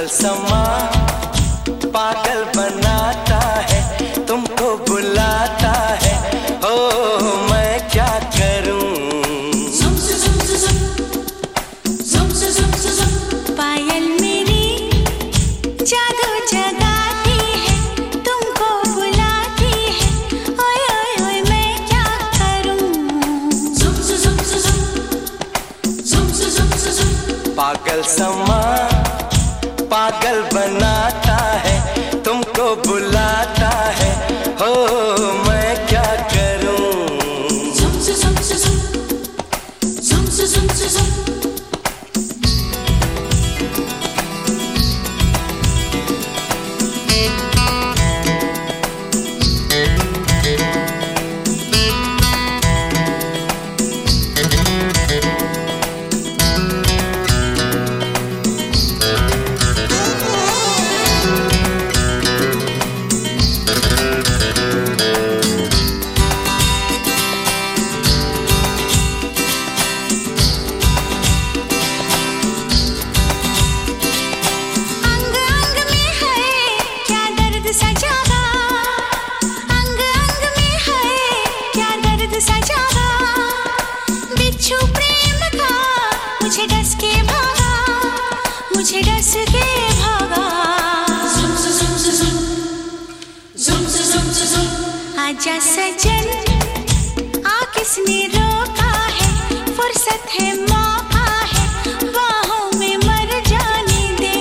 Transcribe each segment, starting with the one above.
पागल समा पागल बनाता है, तुमको बुलाता है, ओ मैं क्या करूं। पायल मेरी जादू जगाती है, तुमको बुलाती है, ओए ओए ओए मैं क्या करूं। पागल समा पागल बनाता है, तुमको बुलाता है, हो मैं क्या करूं। मुझे डस के भागा, मुझे डस के भागा। आजा सजन आ किसने रोका है, फुर्सत है मौका है, बाहों में मर जाने दे।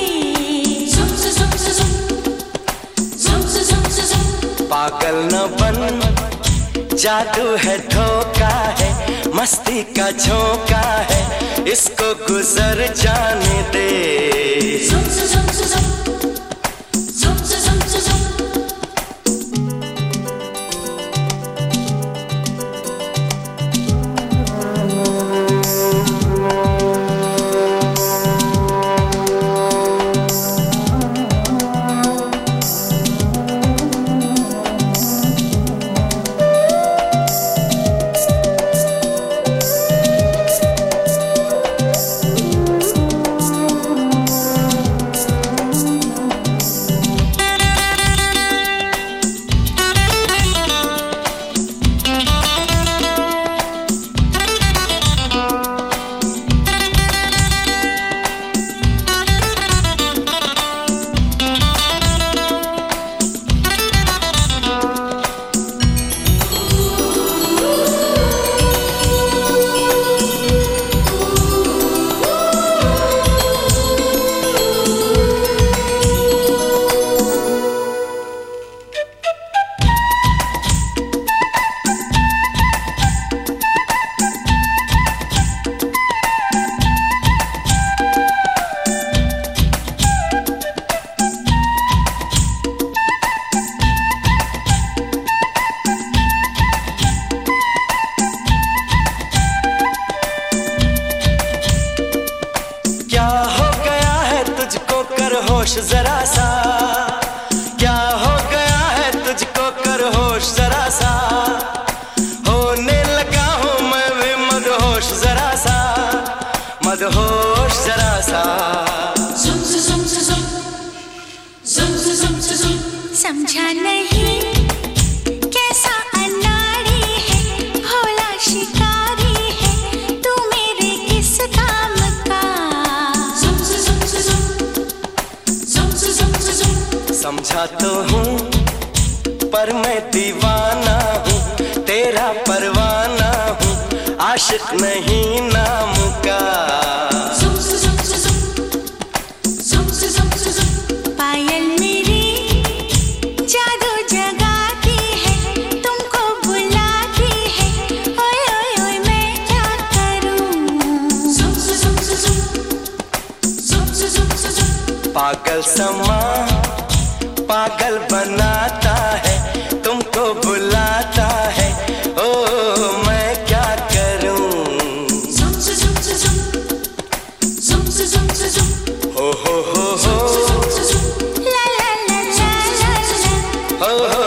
पागल न बन जादू है धोखा है, मस्ती का झोंका है, इसको गुजर जाने दे। होश जरा सा, क्या हो गया है तुझको कर होश जरा सा, होने लगा हूँ मैं भी मदहोश जरा सा, मदहोश जरा सा। समझा नहीं कैसा अनाड़ी है, भोला शिकारी है, तू मेरे किस काम का। समझा तो हूँ पर मैं दीवाना हूँ, तेरा परवाना हूँ, आशिक नहीं नाम का। पायल मेरी जादू जगाती है, तुमको बुलाती है, ओए ओए ओए मैं क्या करूं। पागल समा पागल बनाता है, तुमको बुलाता है, ओ मैं क्या करूं। हो ला ला ला ला ला, हो